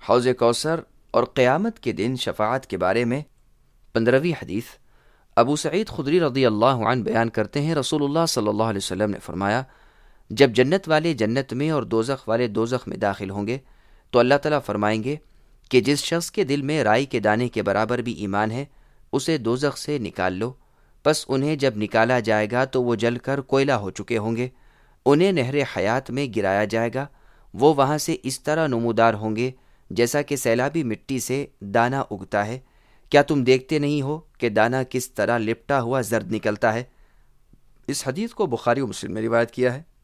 हौज़ कौसर और क़यामत के दिन शफ़ाअत के बारे में 15वीं हदीस। अबू सईद खुदरी रज़ियल्लाहु अन्हु बयान करते हैं, रसूलुल्लाह सल्लल्लाहु अलैहि वसल्लम ने फरमाया, जब जन्नत वाले जन्नत में और दोज़ख वाले दोज़ख में दाखिल होंगे तो अल्लाह ताला फरमाएंगे कि जिस शख्स के दिल में राई के दाने के बराबर भी ईमान है उसे दोज़ख से निकाल लो। बस उन्हें जब निकाला जाएगा तो वो जलकर कोयला हो चुके होंगे। उन्हें नहर हयात में गिराया जाएगा। वो वहाँ से इस तरह नमूदार होंगे जैसा कि सैलाबी मिट्टी से दाना उगता है। क्या तुम देखते नहीं हो कि दाना किस तरह लिपटा हुआ जर्द निकलता है। इस हदीस को बुखारी और मुस्लिम में रिवायत किया है।